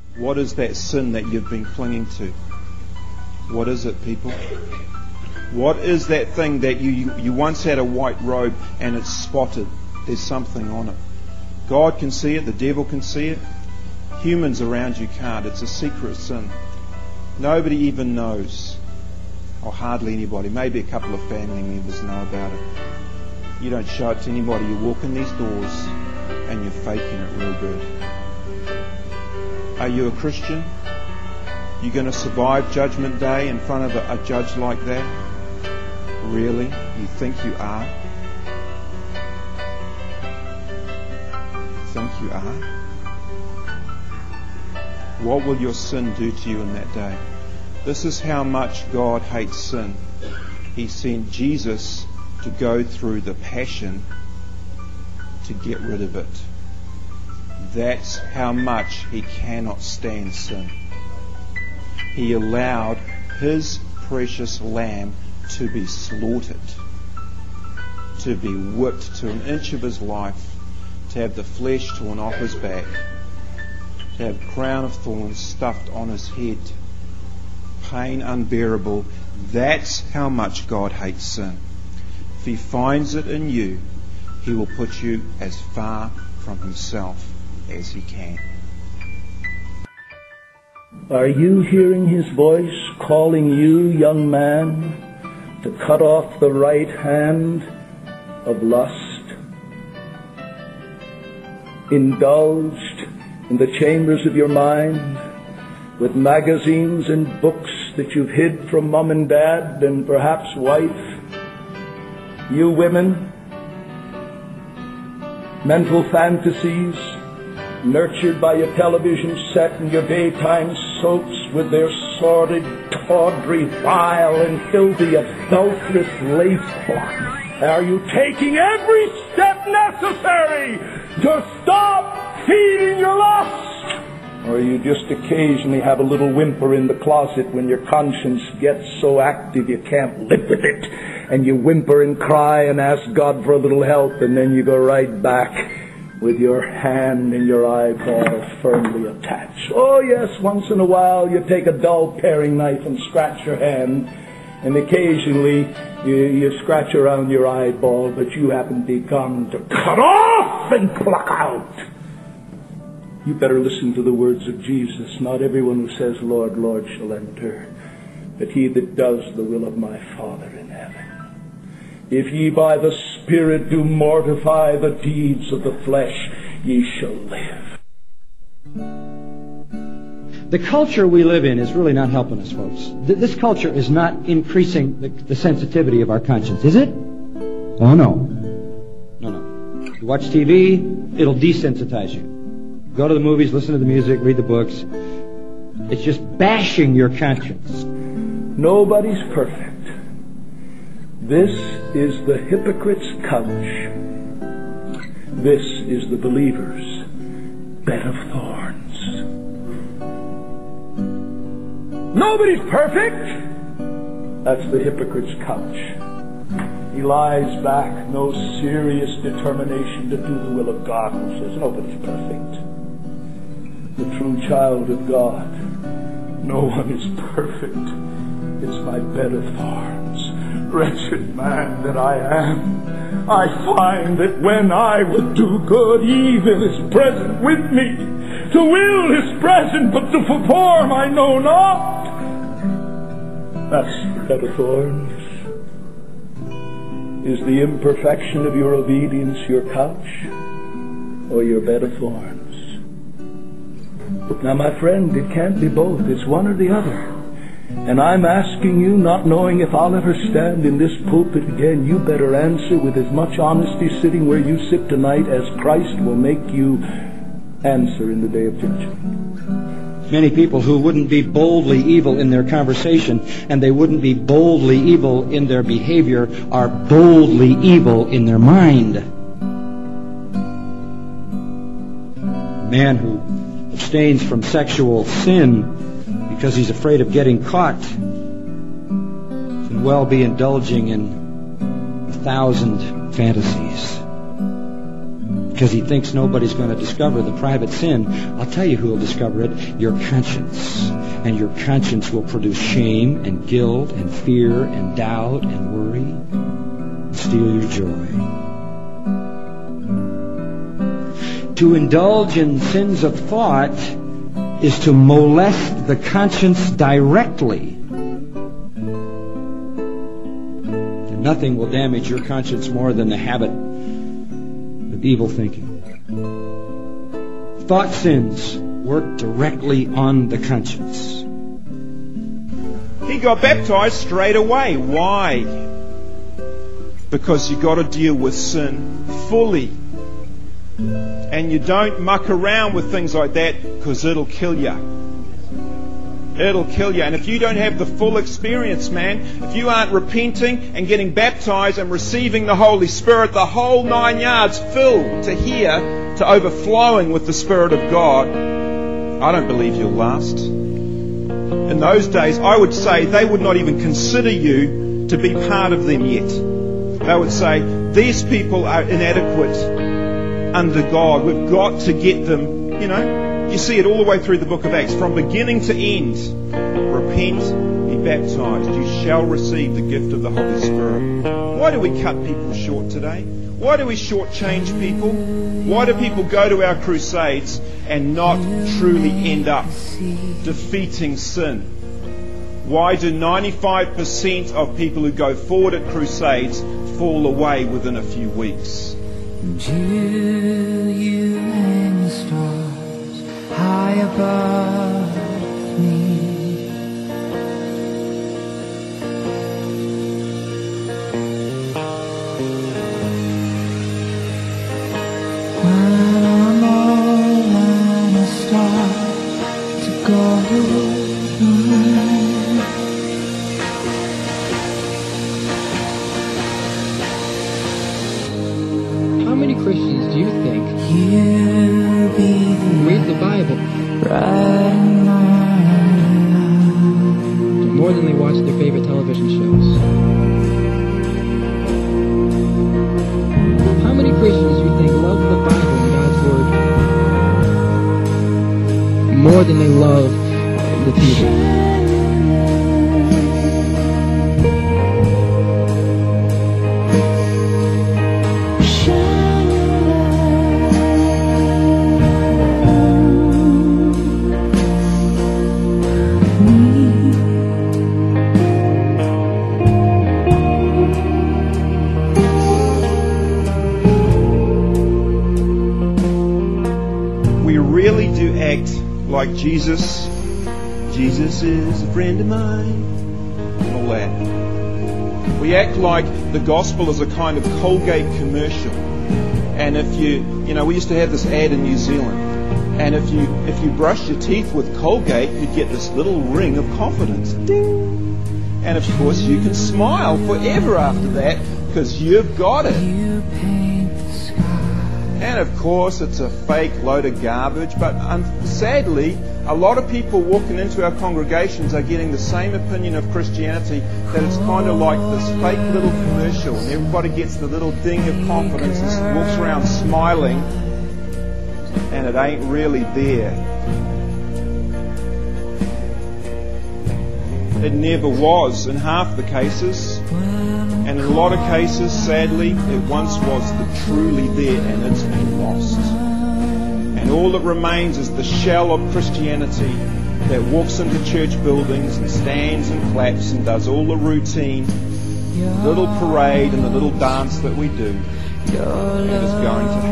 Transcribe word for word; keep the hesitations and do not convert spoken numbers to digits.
What is that sin that you've been clinging to? What is it, people? What is that thing that you, you, you once had a white robe and it's spotted? There's something on it. God can see it. The devil can see it. Humans around you can't. It's a secret sin. Nobody even knows. Or hardly anybody. Maybe a couple of family members know about it. You don't show it to anybody. You walk in these doors and you're faking it real good. Are you a Christian? You going to survive Judgment Day in front of a, a judge like that? Really? You think you are? You think you are? What will your sin do to you in that day? This is how much God hates sin. He sent Jesus to go through the passion to get rid of it. That's how much He cannot stand sin. He allowed His precious lamb to be slaughtered, to be whipped to an inch of His life, to have the flesh torn off His back, to have a crown of thorns stuffed on His head. Pain unbearable. That's how much God hates sin. If He finds it in you, He will put you as far from Himself as He can. Are you hearing His voice calling you, young man, to cut off the right hand of lust? Indulged in the chambers of your mind with magazines and books that you've hid from mom and dad and perhaps wife? You women, mental fantasies nurtured by your television set and your daytime soaps with their sordid, tawdry, vile, and filthy, adulterous lace plots. Are you taking every step necessary to stop feeding your lust? Or you just occasionally have a little whimper in the closet when your conscience gets so active you can't live with it, and you whimper and cry and ask God for a little help, and then you go right back with your hand and your eyeball firmly attached. Oh yes, once in a while you take a dull paring knife and scratch your hand, and occasionally you, you scratch around your eyeball, but you haven't begun to cut off and pluck out. You better listen to the words of Jesus. Not everyone who says, Lord, Lord, shall enter, but he that does the will of my Father in heaven. If ye by the Spirit do mortify the deeds of the flesh, ye shall live. The culture we live in is really not helping us, folks. This culture is not increasing the, the sensitivity of our conscience, is it? Oh, no. No, no. You watch T V, it'll desensitize you. Go to the movies, listen to the music, read the books. It's just bashing your conscience. Nobody's perfect. This is the hypocrite's couch. This is the believer's bed of thorns. Nobody's perfect. That's the hypocrite's couch. He lies back, no serious determination to do the will of God, and says, nobody's perfect. The true child of God, no one is perfect. It's my bed of thorns. Wretched man that I am, I find that when I would do good, evil is present with me. To will is present, but to perform I know not. That's the bed of thorns. Is the imperfection of your obedience your couch or your bed of thorns? Now, my friend, it can't be both. It's one or the other. And I'm asking you, not knowing if I'll ever stand in this pulpit again, you better answer with as much honesty sitting where you sit tonight as Christ will make you answer in the day of judgment. Many people who wouldn't be boldly evil in their conversation and they wouldn't be boldly evil in their behavior are boldly evil in their mind. A man who abstains from sexual sin because he's afraid of getting caught can well be indulging in a thousand fantasies. because he thinks nobody's going to discover the private sin. I'll tell you who will discover it, your conscience. And your conscience will produce shame and guilt and fear and doubt and worry and steal your joy. To indulge in sins of thought is to molest the conscience directly. And nothing will damage your conscience more than the habit of evil thinking. Thought sins work directly on the conscience. He got baptized straight away. Why? Because you've got to deal with sin fully. And you don't muck around with things like that, because it'll kill you. It'll kill you. And if you don't have the full experience, man, if you aren't repenting and getting baptized and receiving the Holy Spirit, the whole nine yards, filled to here, to overflowing with the Spirit of God, I don't believe you'll last. In those days, I would say they would not even consider you to be part of them yet. They would say, these people are inadequate under God. We've got to get them, you know. You see it all the way through the book of Acts, from beginning to end. Repent, be baptized. You shall receive the gift of the Holy Spirit. Why do we cut people short today? Why do we shortchange people? Why do people go to our crusades and not truly end up defeating sin? Why do ninety-five percent of people who go forward at crusades fall away within a few weeks? Till you hang the stars high above me. When I'm old and I start to go blind, how many Christians do you think you'll be read the Bible right now? more than they watch their favorite television shows? How many Christians do you think love the Bible and God's Word more than they love the T V? Like Jesus, Jesus is a friend of mine, and all that. We act like the gospel is a kind of Colgate commercial. And if you, you know, we used to have this ad in New Zealand, and if you if you brush your teeth with Colgate, you'd get this little ring of confidence. Ding! And of course you can smile forever after that, because you've got it. And of course it's a fake load of garbage, but um, sadly a lot of people walking into our congregations are getting the same opinion of Christianity, that it's kind of like this fake little commercial, and everybody gets the little ding of confidence and walks around smiling, and it ain't really there. It never was in half the cases. And in a lot of cases, sadly, it once was the truly there, and it's been lost. And all that remains is the shell of Christianity that walks into church buildings and stands and claps and does all the routine, the little parade and the little dance that we do, and is going to